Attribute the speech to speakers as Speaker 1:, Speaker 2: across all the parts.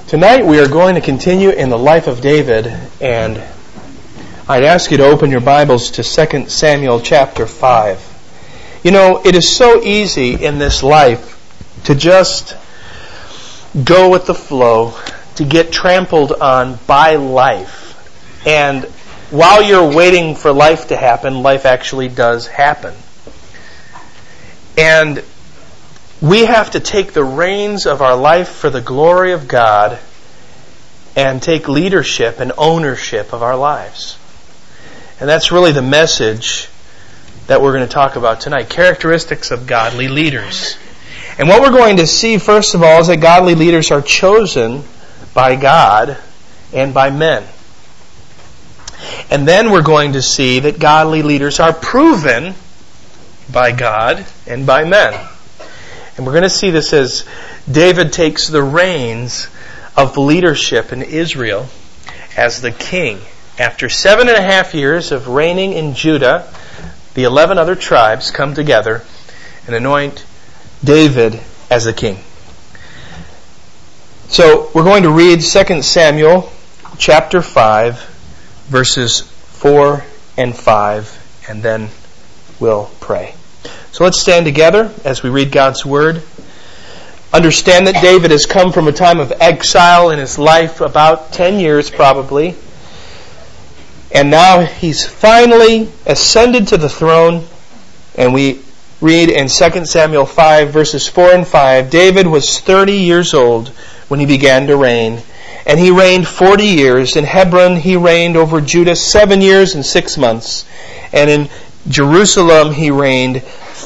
Speaker 1: Tonight we are going to continue in the life of David, and I'd ask you to open your Bibles to 2 Samuel chapter 5. You know, it is so easy in this life to just go with the flow, to get trampled on by life. And while you're waiting for life to happen, life actually does happen. And we have to take the reins of our life for the glory of God and take leadership and ownership of our lives. And that's really the message that we're going to talk about tonight. Characteristics of godly leaders. And what we're going to see, first of all, is that godly leaders are chosen by God and by men. And then we're going to see that godly leaders are proven by God and by men. And we're going to see this as David takes the reins of leadership in Israel as the king. After 7.5 years of reigning in Judah, the 11 other tribes come together and anoint David as the king. So we're going to read 2 Samuel chapter 5, verses 4 and 5, and then we'll pray. So let's stand together as we read God's Word. Understand that David has come from a time of exile in his life, about 10 years probably. And now he's finally ascended to the throne. And we read in 2 Samuel 5, verses 4 and 5, David was 30 years old when he began to reign. And he reigned 40 years. In Hebron he reigned over Judah 7 years and 6 months. And in Jerusalem he reigned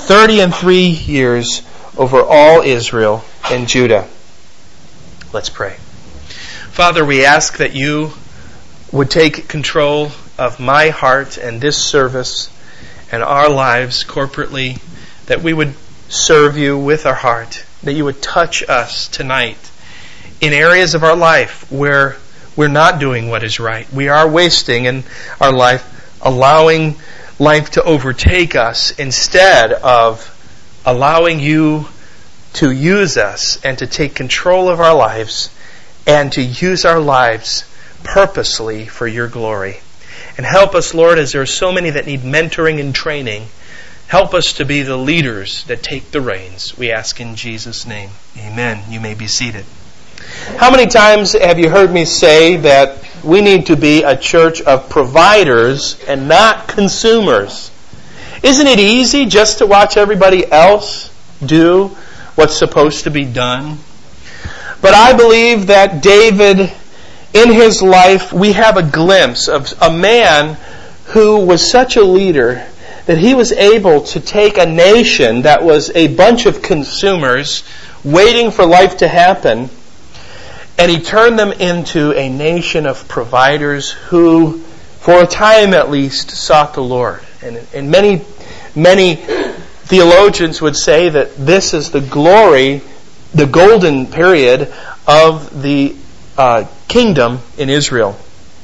Speaker 1: 33 years over all Israel and Judah. Let's pray. Father, we ask that you would take control of my heart and this service and our lives corporately, that we would serve you with our heart, that you would touch us tonight in areas of our life where we're not doing what is right. We are wasting in our life, allowing life to overtake us instead of allowing you to use us and to take control of our lives and to use our lives purposely for your glory. And help us, Lord, as there are so many that need mentoring and training, help us to be the leaders that take the reins. We ask in Jesus' name. Amen. You may be seated. How many times have you heard me say that we need to be a church of providers and not consumers? Isn't it easy just to watch everybody else do what's supposed to be done? But I believe that David, in his life, we have a glimpse of a man who was such a leader that he was able to take a nation that was a bunch of consumers waiting for life to happen, and he turned them into a nation of providers who, for a time at least, sought the Lord. And many theologians would say that this is the glory, the golden period of the kingdom in Israel.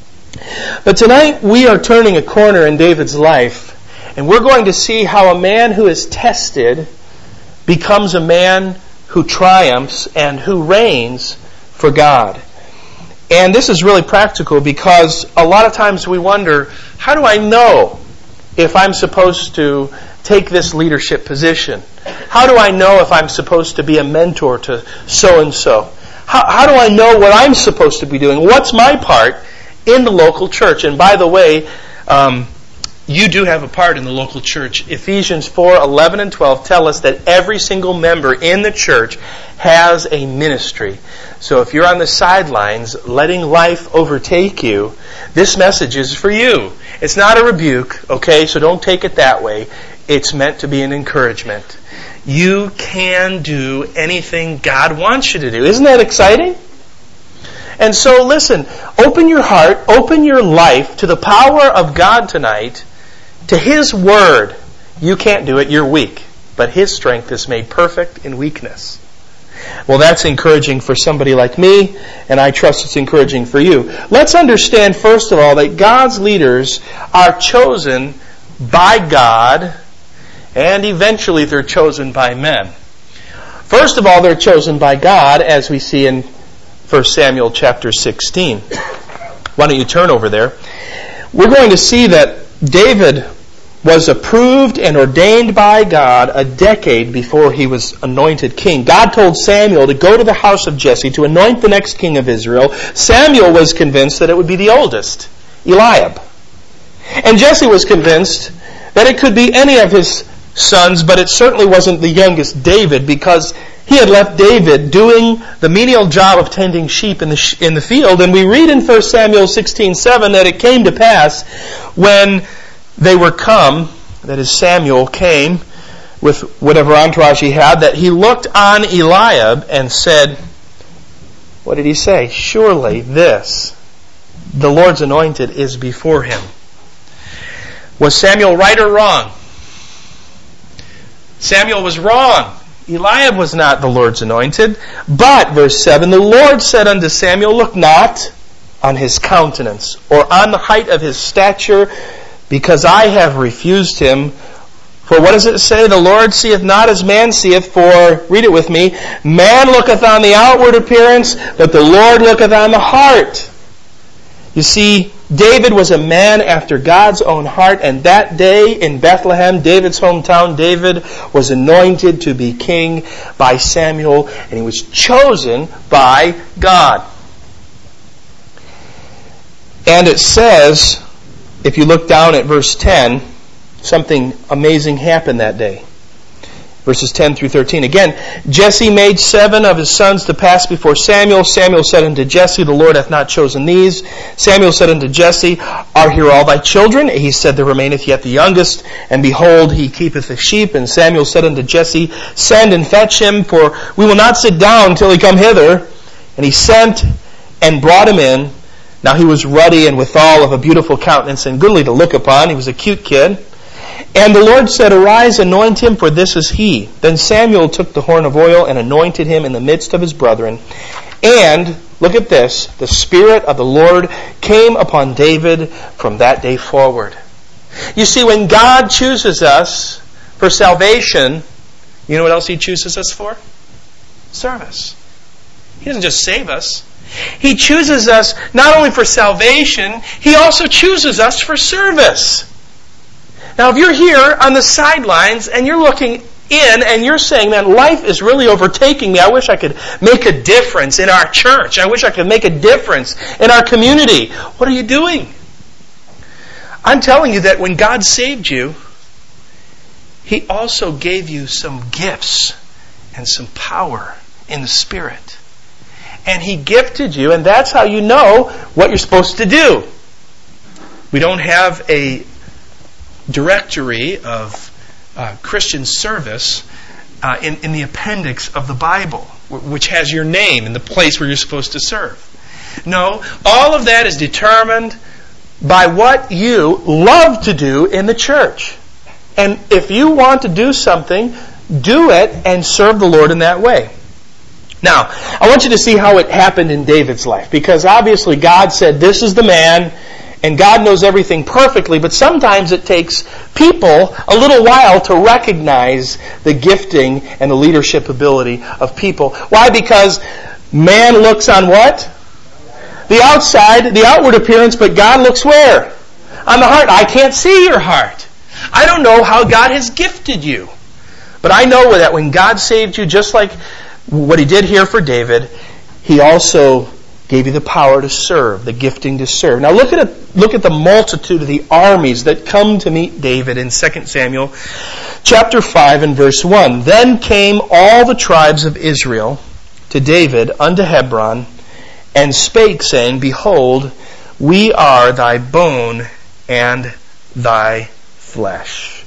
Speaker 1: But tonight we are turning a corner in David's life, and we're going to see how a man who is tested becomes a man who triumphs and who reigns for God. And this is really practical because a lot of times we wonder, how do I know if I'm supposed to take this leadership position? How do I know if I'm supposed to be a mentor to so-and-so? How do I know what I'm supposed to be doing? What's my part in the local church? And by the way, you do have a part in the local church. Ephesians 4:11 and 12 tell us that every single member in the church has a ministry. So if you're on the sidelines letting life overtake you, this message is for you. It's not a rebuke, okay? So don't take it that way. It's meant to be an encouragement. You can do anything God wants you to do. Isn't that exciting? And so listen, open your heart, open your life to the power of God tonight, to His Word. You can't do it, you're weak. But His strength is made perfect in weakness. Well, that's encouraging for somebody like me, and I trust it's encouraging for you. Let's understand, first of all, that God's leaders are chosen by God, and eventually they're chosen by men. First of all, they're chosen by God, as we see in 1 Samuel chapter 16. Why don't you turn over there? We're going to see that David was approved and ordained by God a decade before he was anointed king. God told Samuel to go to the house of Jesse to anoint the next king of Israel. Samuel was convinced that it would be the oldest, Eliab. And Jesse was convinced that it could be any of his sons, but it certainly wasn't the youngest, David, because he had left David doing the menial job of tending sheep in the field. And we read in 1 Samuel 16:7 that it came to pass when they were come, that is, Samuel came with whatever entourage he had, that he looked on Eliab and said, what did he say? Surely this, the Lord's anointed, is before him. Was Samuel right or wrong? Samuel was wrong. Eliab was not the Lord's anointed. But, verse 7, the Lord said unto Samuel, look not on his countenance, or on the height of his stature, because I have refused him. For what does it say? The Lord seeth not as man seeth, for, read it with me, man looketh on the outward appearance, but the Lord looketh on the heart. You see, David was a man after God's own heart, and that day in Bethlehem, David's hometown, David was anointed to be king by Samuel, and he was chosen by God. And it says, if you look down at verse 10, something amazing happened that day. Verses 10 through 13. Again, Jesse made 7 of his sons to pass before Samuel. Samuel said unto Jesse, the Lord hath not chosen these. Samuel said unto Jesse, are here all thy children? He said, there remaineth yet the youngest, and behold, he keepeth the sheep. And Samuel said unto Jesse, send and fetch him, for we will not sit down till he come hither. And he sent and brought him in. Now he was ruddy and withal of a beautiful countenance and goodly to look upon. He was a cute kid. And the Lord said, arise, anoint him, for this is he. Then Samuel took the horn of oil and anointed him in the midst of his brethren. And, look at this, the Spirit of the Lord came upon David from that day forward. You see, when God chooses us for salvation, you know what else He chooses us for? Service. He doesn't just save us. He chooses us not only for salvation, He also chooses us for service. Now, if you're here on the sidelines and you're looking in and you're saying, man, life is really overtaking me. I wish I could make a difference in our church. I wish I could make a difference in our community. What are you doing? I'm telling you that when God saved you, He also gave you some gifts and some power in the Spirit. And He gifted you, and that's how you know what you're supposed to do. We don't have a directory of Christian service in the appendix of the Bible, which has your name and the place where you're supposed to serve. No, all of that is determined by what you love to do in the church. And if you want to do something, do it and serve the Lord in that way. Now, I want you to see how it happened in David's life, because obviously God said, this is the man, and God knows everything perfectly, but sometimes it takes people a little while to recognize the gifting and the leadership ability of people. Why? Because man looks on what? The outside, the outward appearance, but God looks where? On the heart. I can't see your heart. I don't know how God has gifted you. But I know that when God saved you, just like what He did here for David, He also gave you the power to serve, the gifting to serve. Now look at the multitude of the armies that come to meet David in 2 Samuel chapter 5 and verse 1. Then came all the tribes of Israel to David unto Hebron, and spake, saying, behold, we are thy bone and thy flesh.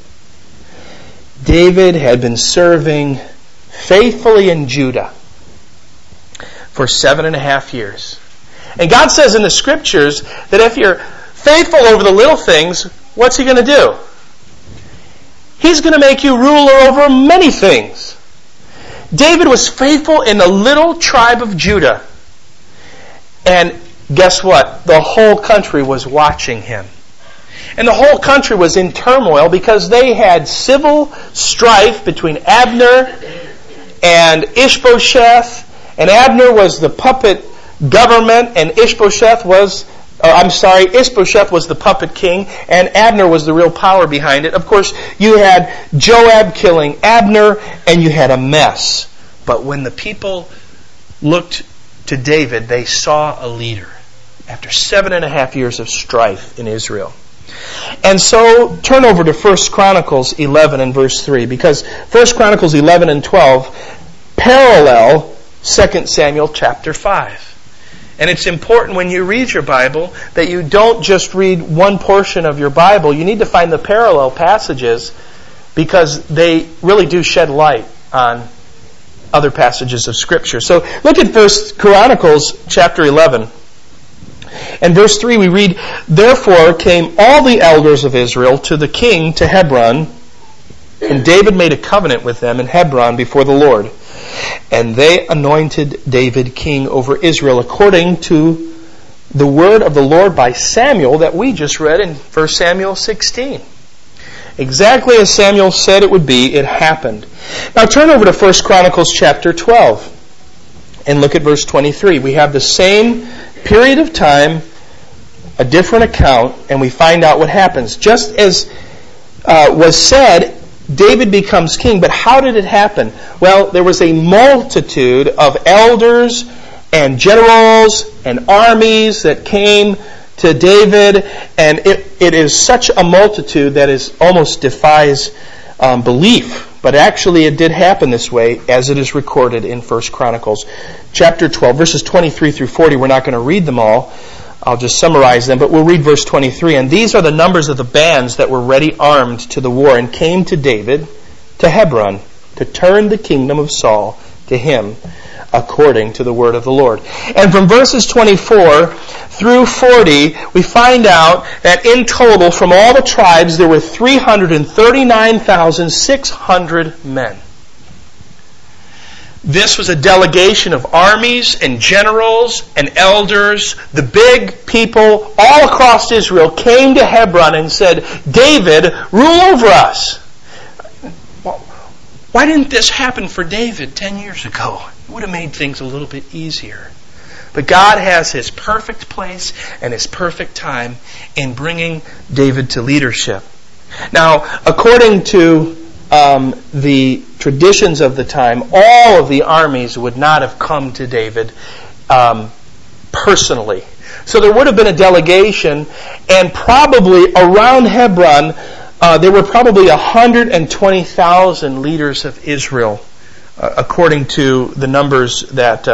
Speaker 1: David had been serving faithfully in Judah for 7.5 years. And God says in the Scriptures that if you're faithful over the little things, what's He going to do? He's going to make you ruler over many things. David was faithful in the little tribe of Judah. And guess what? The whole country was watching him. And the whole country was in turmoil because they had civil strife between Abner and Ishbosheth. And Abner was the puppet government, and Ishbosheth was the puppet king, and Abner was the real power behind it. Of course, you had Joab killing Abner, and you had a mess. But when the people looked to David, they saw a leader after 7.5 years of strife in Israel. And so, turn over to 1 Chronicles 11 and verse 3, because 1 Chronicles 11 and 12 parallel 2 Samuel chapter 5. And it's important when you read your Bible that you don't just read one portion of your Bible. You need to find the parallel passages because they really do shed light on other passages of Scripture. So look at 1 Chronicles chapter 11. And verse 3 we read, "Therefore came all the elders of Israel to the king to Hebron, and David made a covenant with them in Hebron before the Lord. And they anointed David king over Israel according to the word of the Lord by Samuel that we just read in 1 Samuel 16. Exactly as Samuel said it would be, it happened. Now turn over to 1 Chronicles chapter 12 and look at verse 23. We have the same period of time, a different account, and we find out what happens. Just as was said, David becomes king, but how did it happen? Well, there was a multitude of elders and generals and armies that came to David, and it is such a multitude that is almost defies belief. But actually it did happen this way, as it is recorded in 1 Chronicles chapter 12, verses 23 through 40. We're not going to read them all. I'll just summarize them, but we'll read verse 23. "And these are the numbers of the bands that were ready armed to the war and came to David to Hebron to turn the kingdom of Saul to him according to the word of the Lord." And from verses 24 through 40, we find out that in total from all the tribes there were 339,600 men. This was a delegation of armies and generals and elders. The big people all across Israel came to Hebron and said, "David, rule over us." Why didn't this happen for David 10 years ago? It would have made things a little bit easier. But God has His perfect place and His perfect time in bringing David to leadership. Now, according to the traditions of the time, all of the armies would not have come to David personally. So there would have been a delegation, and probably around Hebron, there were probably 120,000 leaders of Israel, according to the numbers that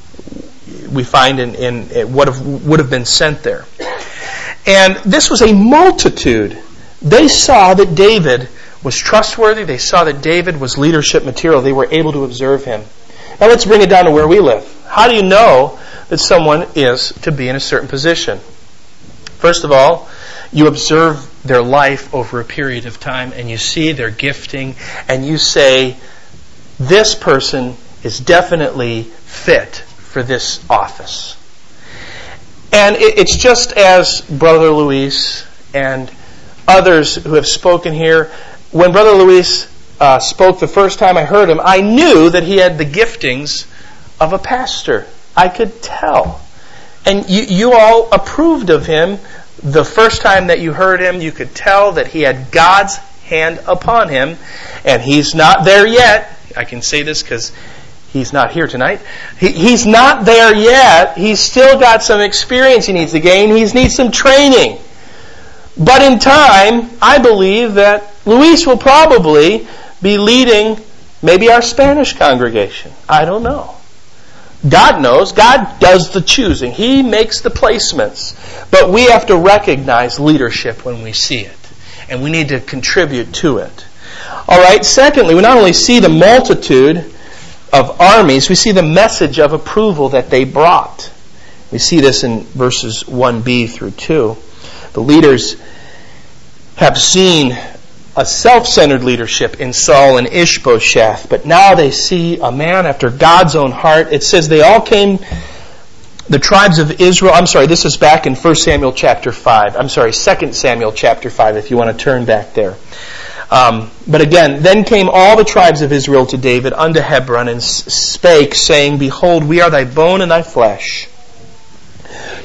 Speaker 1: we find in what would have been sent there. And this was a multitude. They saw that David was trustworthy. They saw that David was leadership material. They were able to observe him. Now let's bring it down to where we live. How do you know that someone is to be in a certain position? First of all, you observe their life over a period of time and you see their gifting and you say, this person is definitely fit for this office. And it's just as Brother Luis and others who have spoken here. When Brother Luis spoke the first time I heard him, I knew that he had the giftings of a pastor. I could tell. And you all approved of him. The first time that you heard him, you could tell that he had God's hand upon him. And he's not there yet. I can say this because he's not here tonight. He's not there yet. He's still got some experience he needs to gain. He needs some training. But in time, I believe that Luis will probably be leading maybe our Spanish congregation. I don't know. God knows. God does the choosing. He makes the placements. But we have to recognize leadership when we see it. And we need to contribute to it. All right. Secondly, we not only see the multitude of armies, we see the message of approval that they brought. We see this in verses 1b through 2. The leaders have seen a self-centered leadership in Saul and Ishbosheth, but now they see a man after God's own heart. It says they all came, the tribes of Israel, this is back in 1 Samuel chapter 5. 2 Samuel chapter 5, if you want to turn back there. But again, then came all the tribes of Israel to David unto Hebron and spake, saying, Behold, we are thy bone and thy flesh.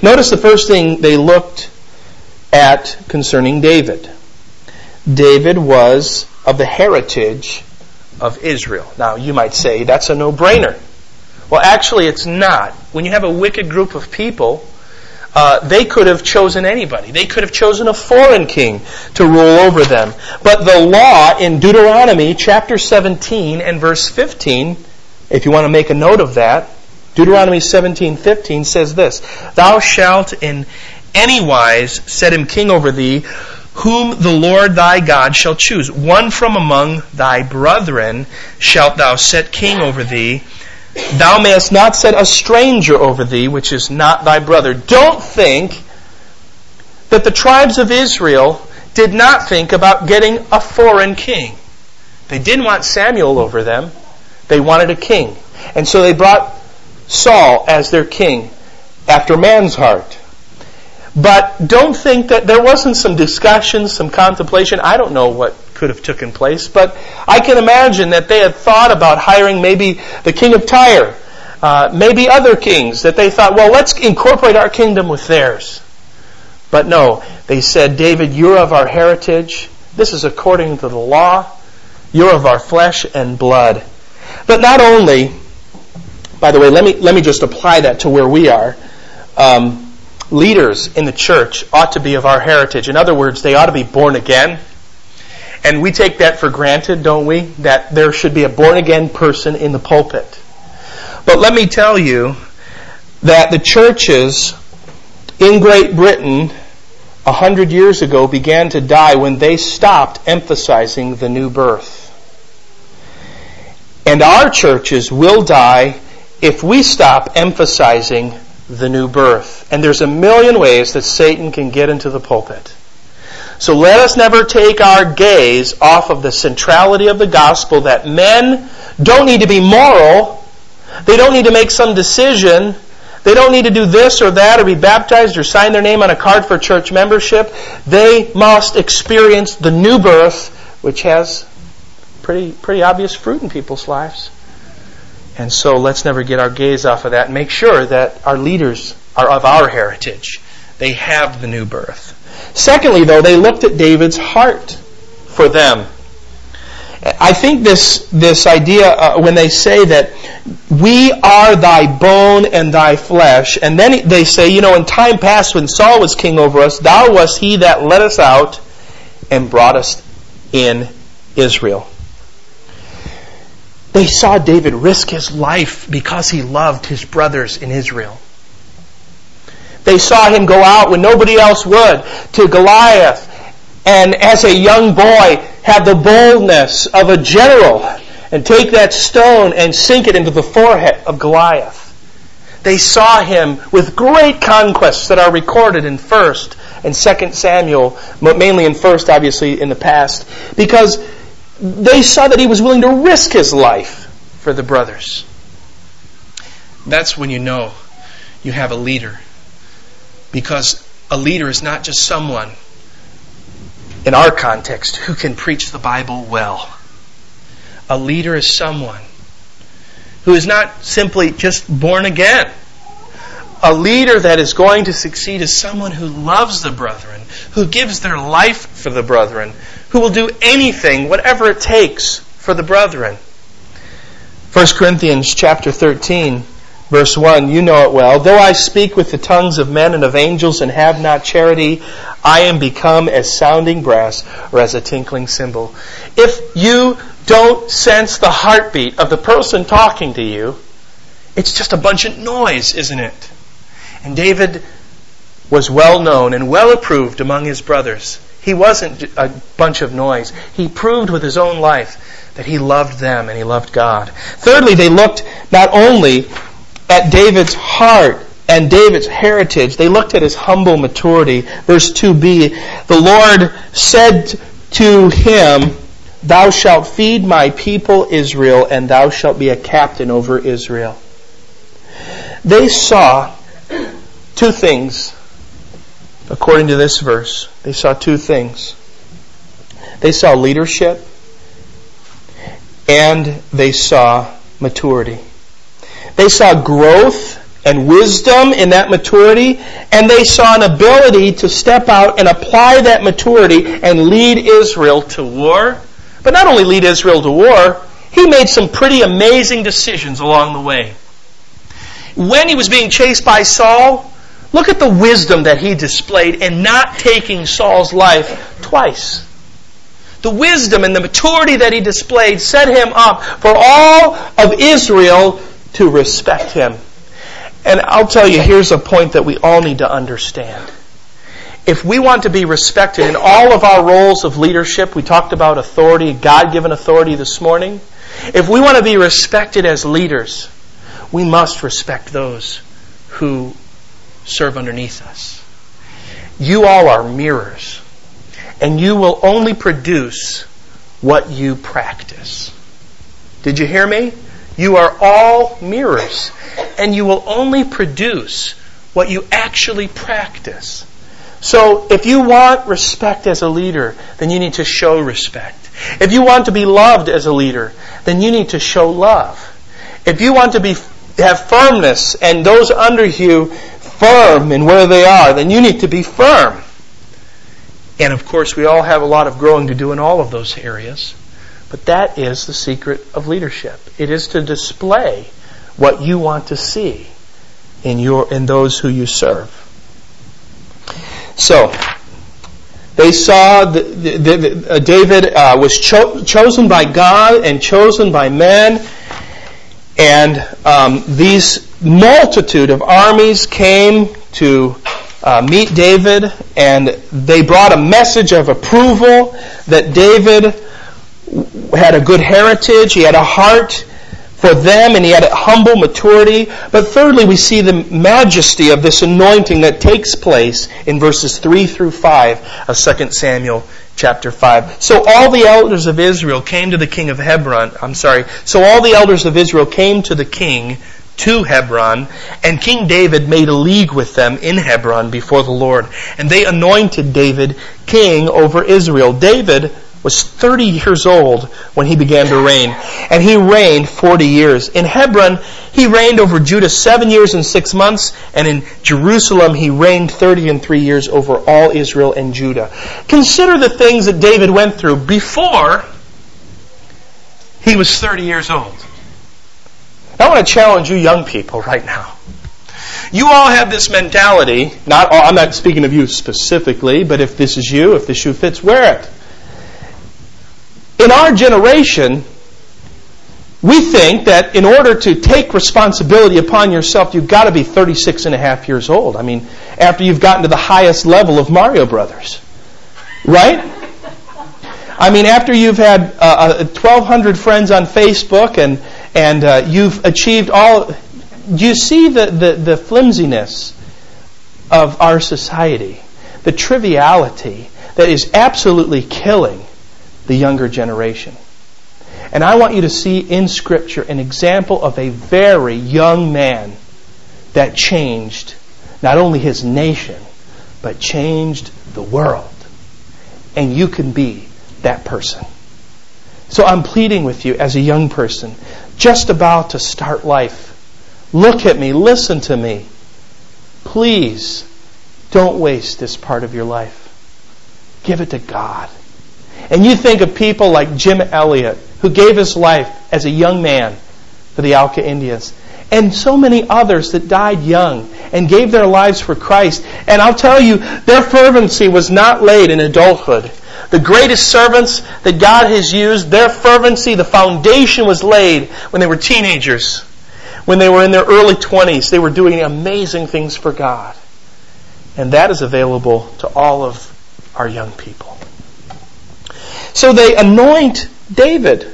Speaker 1: Notice the first thing they looked at concerning David. David was of the heritage of Israel. Now, you might say that's a no-brainer. Well, actually, it's not. When you have a wicked group of people, they could have chosen anybody. They could have chosen a foreign king to rule over them. But the law in Deuteronomy chapter 17 and verse 15, if you want to make a note of that, Deuteronomy 17:15 says this, "Thou shalt in any wise set him king over thee, whom the Lord thy God shall choose. One from among thy brethren shalt thou set king over thee. Thou mayest not set a stranger over thee, which is not thy brother." Don't think that the tribes of Israel did not think about getting a foreign king. They didn't want Samuel over them. They wanted a king. And so they brought Saul as their king after man's heart. But don't think that there wasn't some discussion, some contemplation. I don't know what could have taken place, but I can imagine that they had thought about hiring maybe the king of Tyre, maybe other kings, that they thought, well, let's incorporate our kingdom with theirs. But no, they said, David, you're of our heritage. This is according to the law. You're of our flesh and blood. But not only, by the way, let me just apply that to where we are. Leaders in the church ought to be of our heritage. In other words, they ought to be born again. And we take that for granted, don't we? That there should be a born-again person in the pulpit. But let me tell you that the churches in Great Britain 100 years ago began to die when they stopped emphasizing the new birth. And our churches will die if we stop emphasizing the new birth. And there's a million ways that Satan can get into the pulpit. So let us never take our gaze off of the centrality of the gospel, that men don't need to be moral. They don't need to make some decision. They don't need to do this or that or be baptized or sign their name on a card for church membership. They must experience the new birth, which has pretty obvious fruit in people's lives. And so let's never get our gaze off of that and make sure that our leaders are of our heritage. They have the new birth. Secondly, though, they looked at David's heart for them. I think this idea, when they say that we are thy bone and thy flesh, and then they say, in time past when Saul was king over us, thou wast he that led us out and brought us in Israel. They saw David risk his life because he loved his brothers in Israel. They saw him go out when nobody else would to Goliath, and as a young boy have the boldness of a general and take that stone and sink it into the forehead of Goliath. They saw him with great conquests that are recorded in 1st and 2nd Samuel, mainly in 1st, obviously, in the past, because they saw that he was willing to risk his life for the brothers. That's when you know you have a leader. Because a leader is not just someone, in our context, who can preach the Bible well. A leader is someone who is not simply just born again. A leader that is going to succeed is someone who loves the brethren, who gives their life for the brethren, who will do anything, whatever it takes, for the brethren. 1 Corinthians chapter 13, verse 1, you know it well. Though I speak with the tongues of men and of angels and have not charity, I am become as sounding brass or as a tinkling cymbal. If you don't sense the heartbeat of the person talking to you, it's just a bunch of noise, isn't it? And David was well known and well approved among his brothers. He wasn't a bunch of noise. He proved with his own life that he loved them and he loved God. Thirdly, they looked not only at David's heart and David's heritage, they looked at his humble maturity. Verse 2b, the Lord said to him, thou shalt feed my people Israel, and thou shalt be a captain over Israel. They saw two things. According to this verse, they saw two things. They saw leadership and they saw maturity. They saw growth and wisdom in that maturity, and they saw an ability to step out and apply that maturity and lead Israel to war. But not only lead Israel to war, he made some pretty amazing decisions along the way. When he was being chased by Saul, look at the wisdom that he displayed in not taking Saul's life twice. The wisdom and the maturity that he displayed set him up for all of Israel to respect him. And I'll tell you, here's a point that we all need to understand. If we want to be respected in all of our roles of leadership, we talked about authority, God-given authority this morning. If we want to be respected as leaders, we must respect those who serve underneath us. You all are mirrors, and you will only produce what you practice. Did you hear me? You are all mirrors, and you will only produce what you actually practice. So if you want respect as a leader, then you need to show respect. If you want to be loved as a leader, then you need to show love. If you want to have firmness and those under you firm in where they are, then you need to be firm. And of course, we all have a lot of growing to do in all of those areas. But that is the secret of leadership. It is to display what you want to see in those who you serve. So, they saw David was chosen by God and chosen by men, and these multitude of armies came to meet David, and they brought a message of approval that David had a good heritage, he had a heart for them, and he had a humble maturity. But thirdly, we see the majesty of this anointing that takes place in verses 3 through 5 of 2 Samuel chapter 5. So all the elders of Israel came to the king of Hebron. So all the elders of Israel came to the king to Hebron, and King David made a league with them in Hebron before the Lord. And they anointed David king over Israel. David was 30 years old when he began to reign, and he reigned 40 years. In Hebron, he reigned over Judah 7 years and 6 months, and in Jerusalem, he reigned 30 and 3 years over all Israel and Judah. Consider the things that David went through before he was 30 years old. I want to challenge you young people right now. You all have this mentality, I'm not speaking of you specifically, but if this is you, if the shoe fits, wear it. In our generation, we think that in order to take responsibility upon yourself, you've got to be 36 and a half years old. I mean, after you've gotten to the highest level of Mario Brothers. Right? I mean, after you've had 1,200 friends on Facebook and you've achieved all... Do you see the flimsiness of our society? The triviality that is absolutely killing the younger generation. And I want you to see in Scripture an example of a very young man that changed not only his nation, but changed the world. And you can be that person. So I'm pleading with you as a young person, just about to start life. Look at me, listen to me. Please, don't waste this part of your life. Give it to God. And you think of people like Jim Elliot, who gave his life as a young man for the Auca Indians, and so many others that died young and gave their lives for Christ. And I'll tell you, their fervency was not laid in adulthood. The greatest servants that God has used, their fervency, the foundation was laid when they were teenagers. When they were in their early 20s, they were doing amazing things for God. And that is available to all of our young people. So they anoint David.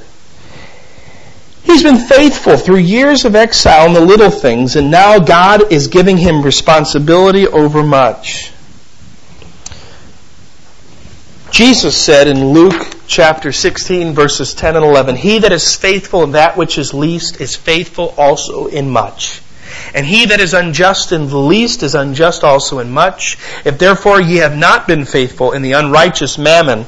Speaker 1: He's been faithful through years of exile in the little things, and now God is giving him responsibility over much. Jesus said in Luke chapter 16, verses 10 and 11, "He that is faithful in that which is least is faithful also in much. And he that is unjust in the least is unjust also in much. If therefore ye have not been faithful in the unrighteous mammon,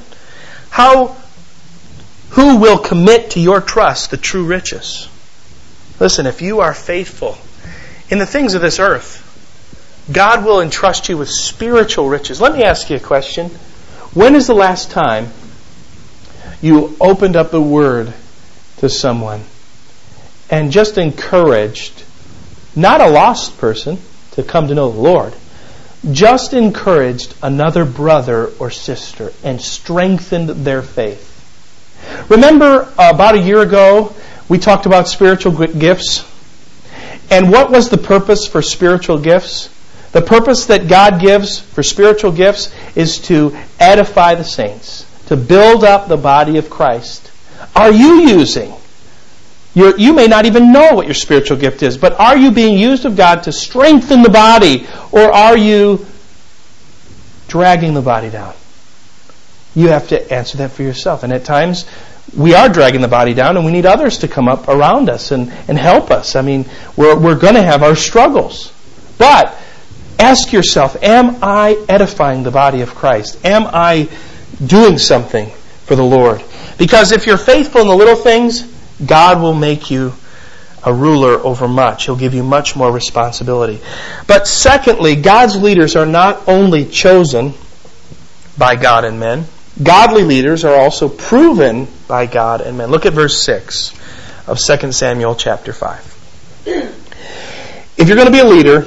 Speaker 1: who will commit to your trust the true riches?" Listen, if you are faithful in the things of this earth. God will entrust you with spiritual riches. Let me ask you a question. When is the last time you opened up the Word to someone and just encouraged, not a lost person to come to know the Lord, just encouraged another brother or sister and strengthened their faith? Remember about a year ago we talked about spiritual gifts? And what was the purpose for spiritual gifts? The purpose that God gives for spiritual gifts is to edify the saints, to build up the body of Christ. Are you using? You may not even know what your spiritual gift is, but are you being used of God to strengthen the body, or are you dragging the body down? You have to answer that for yourself. And at times, we are dragging the body down, and we need others to come up around us and help us. I mean, we're going to have our struggles. But ask yourself, am I edifying the body of Christ? Am I doing something for the Lord? Because if you're faithful in the little things, God will make you a ruler over much. He'll give you much more responsibility. But secondly, God's leaders are not only chosen by God and men, godly leaders are also proven by God and men. Look at verse 6 of 2 Samuel chapter 5. If you're going to be a leader,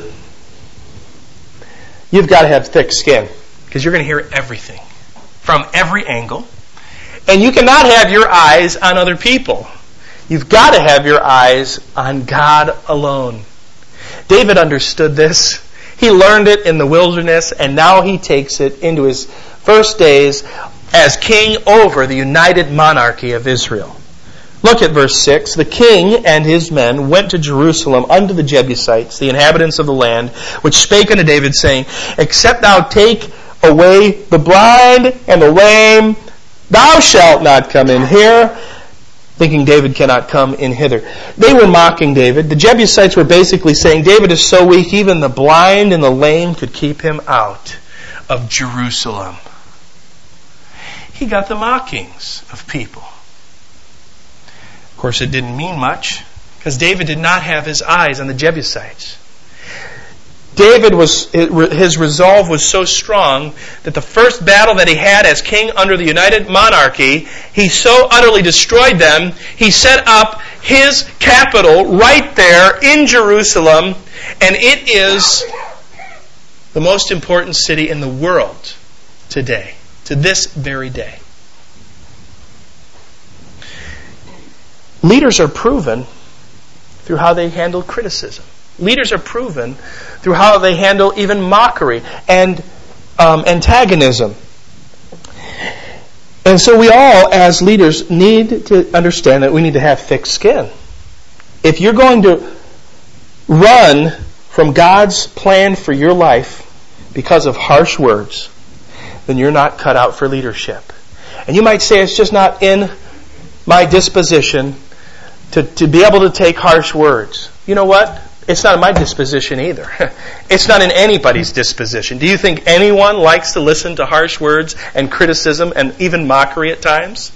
Speaker 1: you've got to have thick skin, because you're going to hear everything from every angle. And you cannot have your eyes on other people. You've got to have your eyes on God alone. David understood this. He learned it in the wilderness, and now he takes it into his first days as king over the united monarchy of Israel. Look at verse 6. The king and his men went to Jerusalem unto the Jebusites, the inhabitants of the land, which spake unto David, saying, Except thou take away the blind and the lame, thou shalt not come in here. Thinking David cannot come in hither. They were mocking David. The Jebusites were basically saying, David is so weak, even the blind and the lame could keep him out of Jerusalem. He got the mockings of people. Of course, it didn't mean much, because David did not have his eyes on the Jebusites. His resolve was so strong that the first battle that he had as king under the united monarchy, he so utterly destroyed them, he set up his capital right there in Jerusalem, and it is the most important city in the world today, to this very day. Leaders are proven through how they handle criticism. Leaders are proven through how they handle even mockery and antagonism. And so we all, as leaders, need to understand that we need to have thick skin. If you're going to run from God's plan for your life because of harsh words, then you're not cut out for leadership. And you might say, it's just not in my disposition to be able to take harsh words. You know what? It's not in my disposition either. It's not in anybody's disposition. Do you think anyone likes to listen to harsh words and criticism and even mockery at times?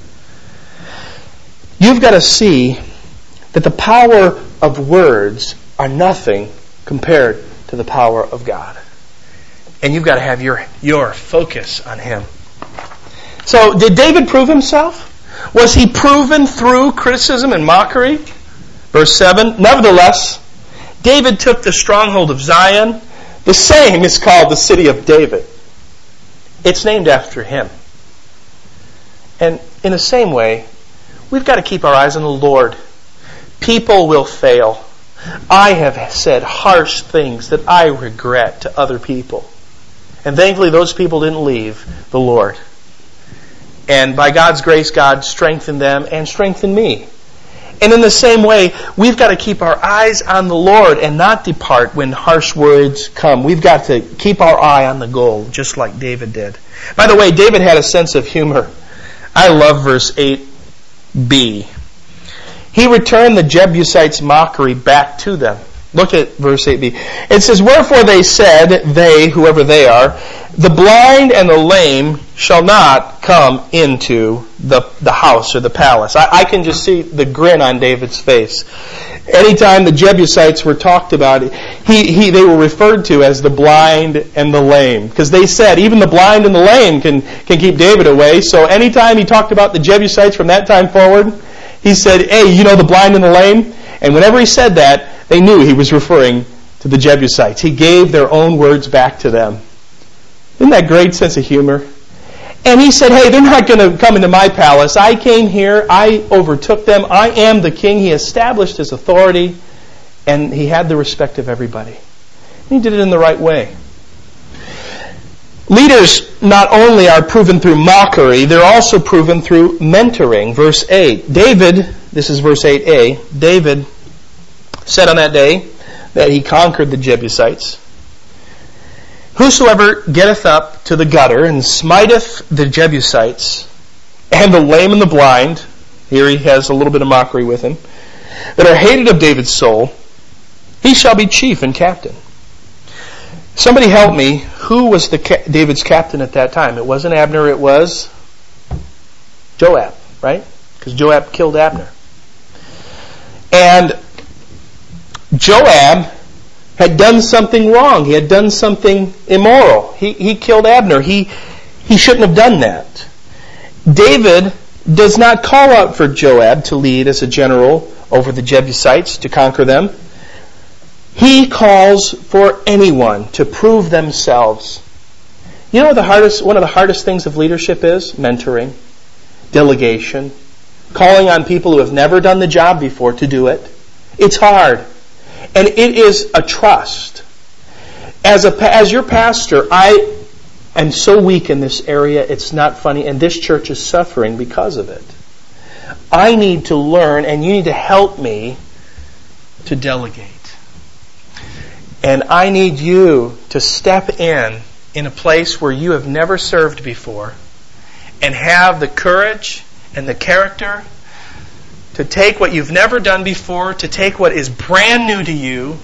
Speaker 1: You've got to see that the power of words are nothing compared to the power of God. And you've got to have your focus on Him. So, did David prove himself? Was he proven through criticism and mockery? Verse 7, Nevertheless, David took the stronghold of Zion. The same is called the city of David. It's named after him. And in the same way, we've got to keep our eyes on the Lord. People will fail. I have said harsh things that I regret to other people. And thankfully those people didn't leave the Lord. And by God's grace, God strengthened them and strengthened me. And in the same way, we've got to keep our eyes on the Lord and not depart when harsh words come. We've got to keep our eye on the goal, just like David did. By the way, David had a sense of humor. I love verse 8b. He returned the Jebusites' mockery back to them. Look at verse 8b. It says, Wherefore they said, they, whoever they are, the blind and the lame shall not come into the house or the palace. I can just see the grin on David's face. Anytime the Jebusites were talked about, they were referred to as the blind and the lame. Because they said even the blind and the lame can keep David away. So anytime he talked about the Jebusites from that time forward, he said, hey, you know the blind and the lame? And whenever he said that, they knew he was referring to the Jebusites. He gave their own words back to them. Isn't that great sense of humor? And he said, hey, they're not going to come into my palace. I came here. I overtook them. I am the king. He established his authority, and he had the respect of everybody. And he did it in the right way. Leaders not only are proven through mockery, they're also proven through mentoring. Verse 8. David, this is verse 8a, David said on that day that he conquered the Jebusites. Whosoever getteth up to the gutter and smiteth the Jebusites and the lame and the blind, here he has a little bit of mockery with him, that are hated of David's soul, he shall be chief and captain. Somebody help me, who was David's captain at that time? It wasn't Abner, it was Joab, right? Because Joab killed Abner. And Joab had done something wrong. He had done something immoral. He killed Abner. He shouldn't have done that. David does not call out for Joab to lead as a general over the Jebusites to conquer them. He calls for anyone to prove themselves. You know one of the hardest things of leadership is? Mentoring, delegation, calling on people who have never done the job before to do it. It's hard. And it is a trust. As your pastor, I am so weak in this area, it's not funny, and this church is suffering because of it. I need to learn, and you need to help me to delegate. And I need you to step in a place where you have never served before and have the courage and the character to take what you've never done before, to take what is brand new to you,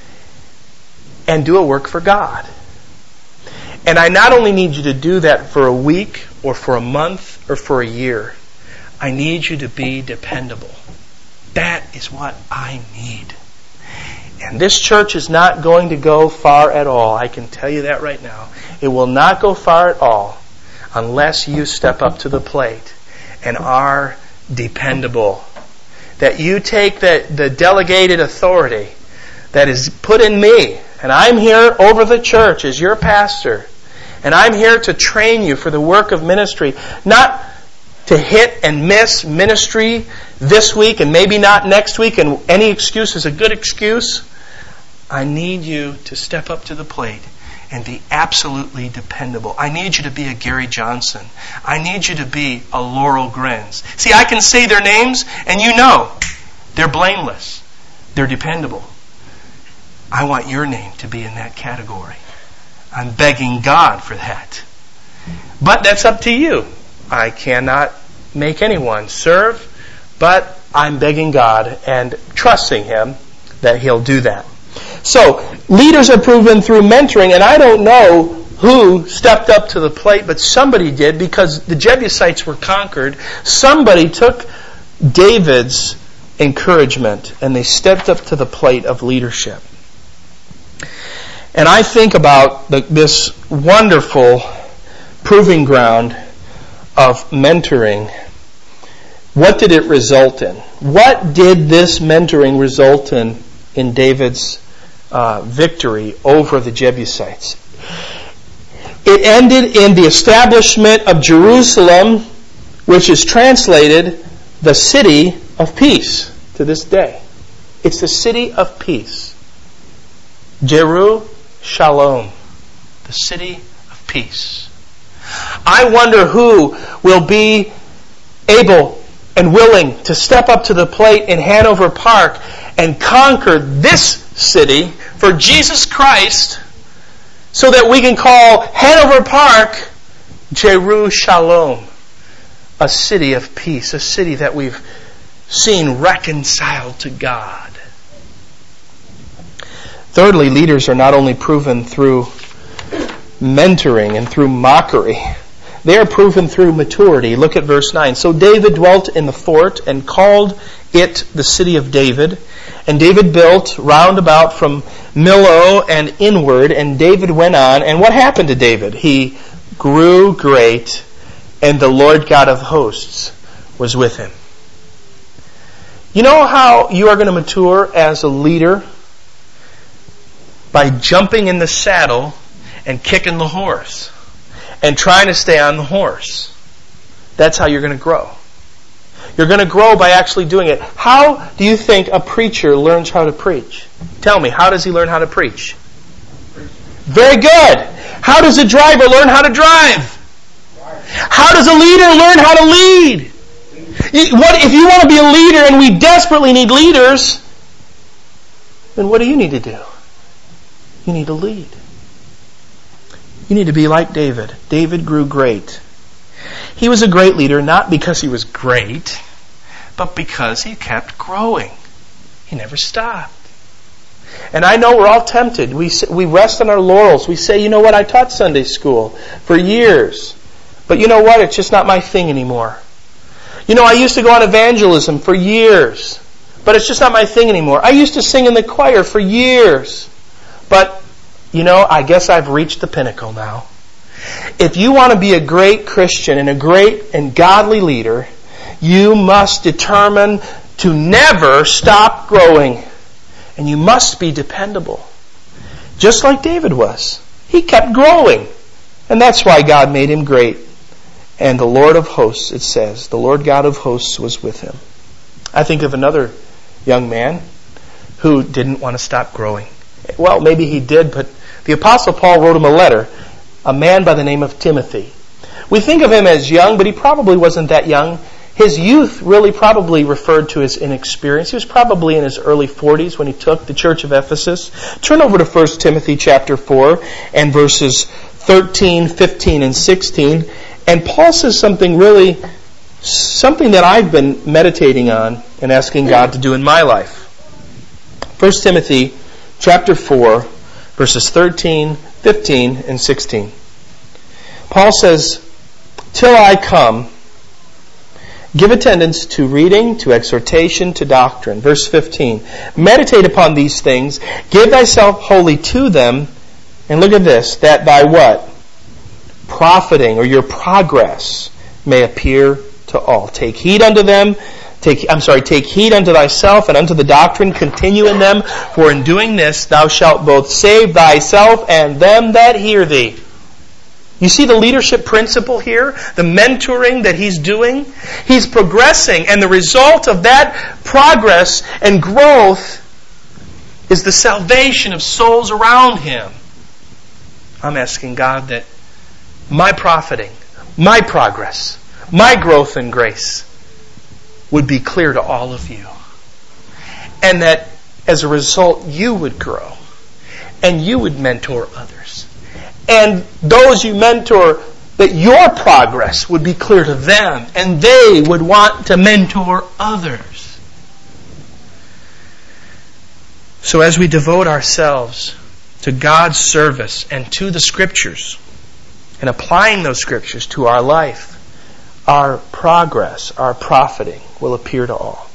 Speaker 1: and do a work for God. And I not only need you to do that for a week, or for a month, or for a year. I need you to be dependable. That is what I need. And this church is not going to go far at all. I can tell you that right now. It will not go far at all unless you step up to the plate and are dependable. That you take the delegated authority that is put in me, and I'm here over the church as your pastor, and I'm here to train you for the work of ministry, not to hit and miss ministry this week and maybe not next week, and any excuse is a good excuse. I need you to step up to the plate and be absolutely dependable. I need you to be a Gary Johnson. I need you to be a Laurel Grins. See, I can say their names, and you know they're blameless. They're dependable. I want your name to be in that category. I'm begging God for that. But that's up to you. I cannot make anyone serve, but I'm begging God and trusting Him that He'll do that. So, leaders are proven through mentoring, and I don't know who stepped up to the plate, but somebody did, because the Jebusites were conquered. Somebody took David's encouragement, and they stepped up to the plate of leadership. And I think about this wonderful proving ground of mentoring. What did it result in? What did this mentoring result in David's victory over the Jebusites? It ended in the establishment of Jerusalem, which is translated the city of peace to this day. It's the city of peace. Jeru-Shalom, the city of peace. I wonder who will be able and willing to step up to the plate in Hanover Park and conquer this city for Jesus Christ, so that we can call Hanover Park Jeru-Shalom, a city of peace, a city that we've seen reconciled to God. Thirdly, leaders are not only proven through mentoring and through mockery, They are proven through maturity. Look at verse 9. So David dwelt in the fort and called it the city of David. And David built round about from Millo and inward. And David went on. And what happened to David? He grew great, and the Lord God of hosts was with him. You know how you are going to mature as a leader? By jumping in the saddle and kicking the horse and trying to stay on the horse. That's how you're going to grow. You're going to grow by actually doing it. How do you think a preacher learns how to preach? Tell me, how does he learn how to preach? Very good. How does a driver learn how to drive? How does a leader learn how to lead? If you want to be a leader, and we desperately need leaders, then what do you need to do? You need to lead. You need to be like David. David grew great. He was a great leader not because he was great, but because he kept growing. He never stopped. And I know we're all tempted. We rest on our laurels. We say, you know what, I taught Sunday school for years. But you know what, it's just not my thing anymore. You know, I used to go on evangelism for years. But it's just not my thing anymore. I used to sing in the choir for years. But, you know, I guess I've reached the pinnacle now. If you want to be a great Christian and a great and godly leader, you must determine to never stop growing. And you must be dependable. Just like David was. He kept growing. And that's why God made him great. And the Lord of hosts, it says, the Lord God of hosts was with him. I think of another young man who didn't want to stop growing. Well, maybe he did, but the Apostle Paul wrote him a letter, a man by the name of Timothy. We think of him as young, but he probably wasn't that young. His youth really probably referred to his inexperience. He was probably in his early 40s when he took the church of Ephesus. Turn over to 1 Timothy chapter 4 and verses 13, 15, and 16. And Paul says something that I've been meditating on and asking God to do in my life. 1 Timothy chapter 4, verses 13, 15, and 16. Paul says, till I come, give attendance to reading, to exhortation, to doctrine. Verse 15. Meditate upon these things, give thyself wholly to them, and look at this, that thy what? Profiting, or your progress, may appear to all. Take heed unto them, take heed unto thyself and unto the doctrine, continue in them, for in doing this thou shalt both save thyself and them that hear thee. You see the leadership principle here? The mentoring that he's doing? He's progressing, and the result of that progress and growth is the salvation of souls around him. I'm asking God that my profiting, my progress, my growth in grace would be clear to all of you. And that as a result you would grow and you would mentor others. And those you mentor, that your progress would be clear to them and they would want to mentor others. So as we devote ourselves to God's service and to the Scriptures, and applying those Scriptures to our life, our progress, our profiting will appear to all.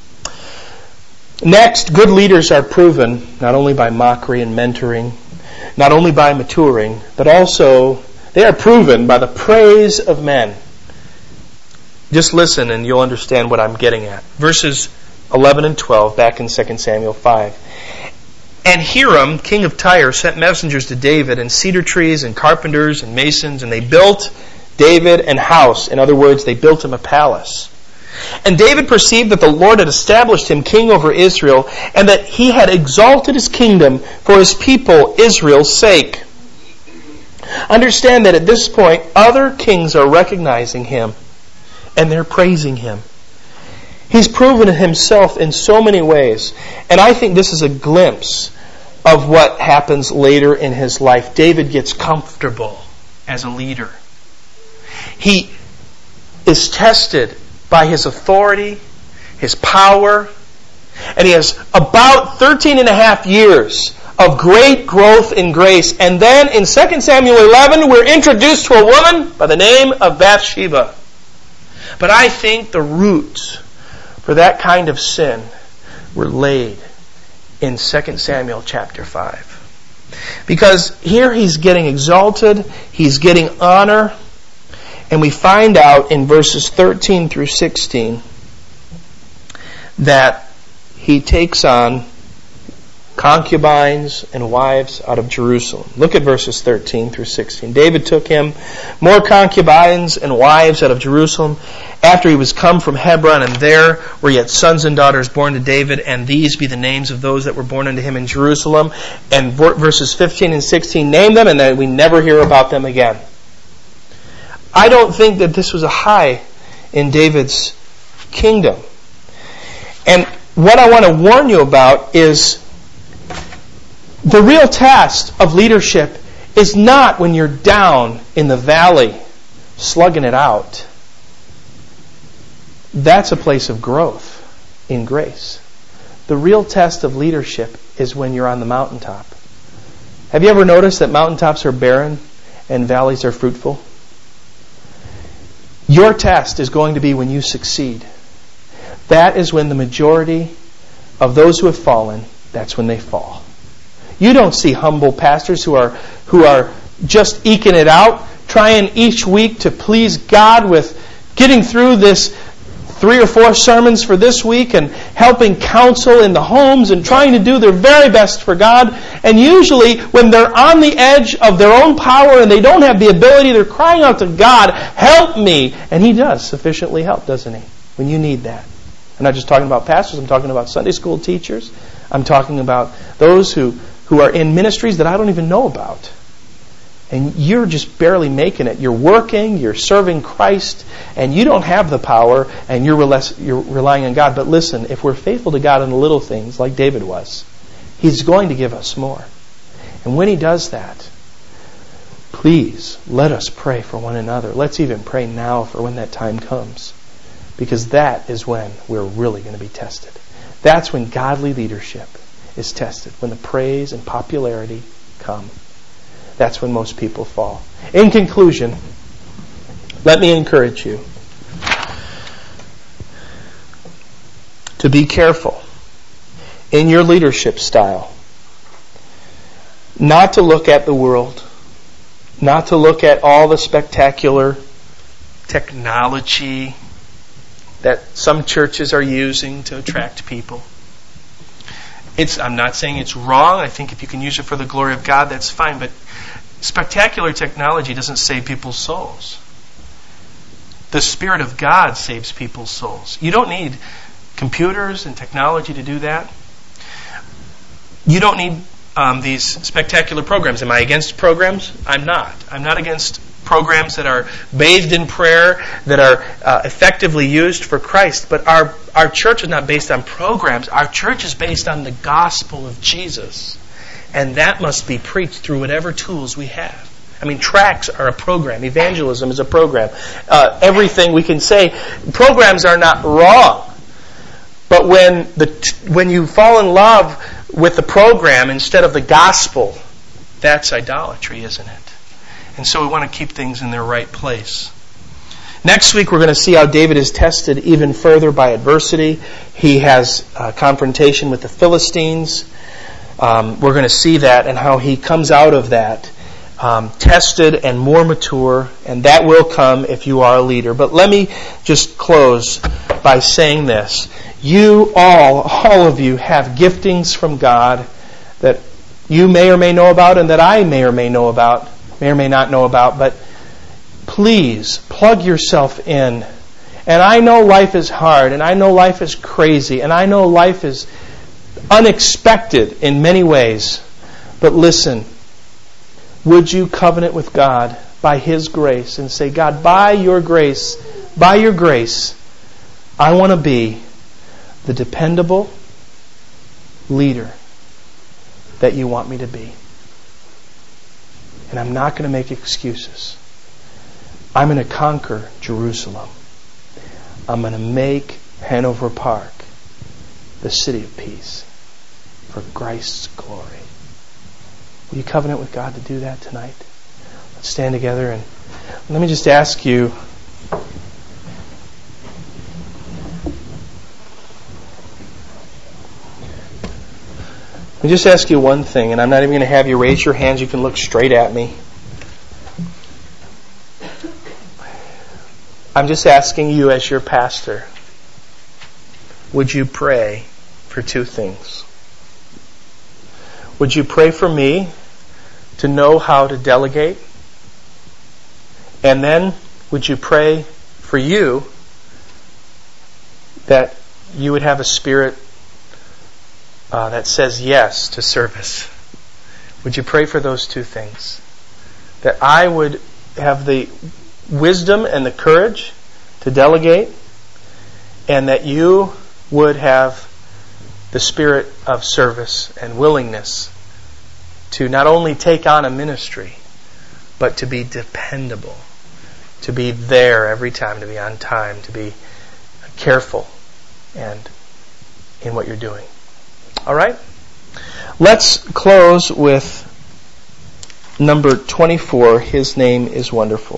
Speaker 1: Next, good leaders are proven not only by mockery and mentoring, not only by maturing, but also they are proven by the praise of men. Just listen and you'll understand what I'm getting at. Verses 11 and 12 back in 2 Samuel 5. And Hiram, king of Tyre, sent messengers to David, and cedar trees, and carpenters, and masons, and they built David an house. In other words, they built him a palace. And David perceived that the Lord had established him king over Israel, and that he had exalted his kingdom for his people Israel's sake. Understand that at this point, other kings are recognizing him, and they're praising him. He's proven himself in so many ways, and I think this is a glimpse of what happens later in his life. David gets comfortable as a leader. He is tested by his authority, his power, and he has about 13 and a half years of great growth in grace. And then in 2 Samuel 11, we're introduced to a woman by the name of Bathsheba. But I think the roots for that kind of sin were laid in 2 Samuel chapter 5. Because here he's getting exalted, he's getting honor, and we find out in verses 13 through 16 that he takes on concubines and wives out of Jerusalem. Look at verses 13 through 16. David took him more concubines and wives out of Jerusalem after he was come from Hebron, and there were yet sons and daughters born to David, and these be the names of those that were born unto him in Jerusalem. And verses 15 and 16 name them, and then we never hear about them again. I don't think that this was a high in David's kingdom. And what I want to warn you about is the real test of leadership is not when you're down in the valley slugging it out. That's a place of growth in grace. The real test of leadership is when you're on the mountaintop. Have you ever noticed that mountaintops are barren and valleys are fruitful? Your test is going to be when you succeed. That is when the majority of those who have fallen, that's when they fall. You don't see humble pastors who are just eking it out, trying each week to please God with getting through this 3 or 4 sermons for this week and helping counsel in the homes and trying to do their very best for God. And usually when they're on the edge of their own power and they don't have the ability, they're crying out to God, help me. And He does sufficiently help, doesn't He? When you need that. I'm not just talking about pastors, I'm talking about Sunday school teachers. I'm talking about those who are in ministries that I don't even know about. And you're just barely making it. You're working, you're serving Christ, and you don't have the power, and you're relying on God. But listen, if we're faithful to God in the little things, like David was, He's going to give us more. And when He does that, please let us pray for one another. Let's even pray now for when that time comes. Because that is when we're really going to be tested. That's when godly leadership is tested. When the praise and popularity come. That's when most people fall. In conclusion, let me encourage you to be careful in your leadership style. Not to look at the world. Not to look at all the spectacular technology that some churches are using to attract people. I'm not saying it's wrong. I think if you can use it for the glory of God, that's fine. But spectacular technology doesn't save people's souls. The Spirit of God saves people's souls. You don't need computers and technology to do that. You don't need these spectacular programs. Am I against programs? I'm not. I'm not against programs that are bathed in prayer, that are effectively used for Christ. But our church is not based on programs. Our church is based on the gospel of Jesus. And that must be preached through whatever tools we have. I mean, tracts are a program. Evangelism is a program. Everything we can say. Programs are not wrong. But when you fall in love with the program instead of the gospel, that's idolatry, isn't it? And so we want to keep things in their right place. Next week we're going to see how David is tested even further by adversity. He has a confrontation with the Philistines. We're going to see that and how he comes out of that tested and more mature, and that will come if you are a leader. But let me just close by saying this. You all of you have giftings from God that you may or may know about and that I may or may not know about, but please plug yourself in. And I know life is hard, and I know life is crazy, and I know life is unexpected in many ways. But listen, would you covenant with God by His grace and say, God, by your grace, I want to be the dependable leader that you want me to be. And I'm not going to make excuses. I'm going to conquer Jerusalem. I'm going to make Hanover Park the city of peace for Christ's glory. Will you covenant with God to do that tonight? Let's stand together and let me just ask you, one thing, and I'm not even going to have you raise your hands. You can look straight at me. I'm just asking you as your pastor, would you pray for two things? Would you pray for me to know how to delegate? And then would you pray for you that you would have a spirit that says yes to service? Would you pray for those two things? That I would have the wisdom and the courage to delegate, and that you would have the spirit of service and willingness to not only take on a ministry, but to be dependable, to be there every time, to be on time, to be careful and in what you're doing. All right? Let's close with number 24. His name is wonderful.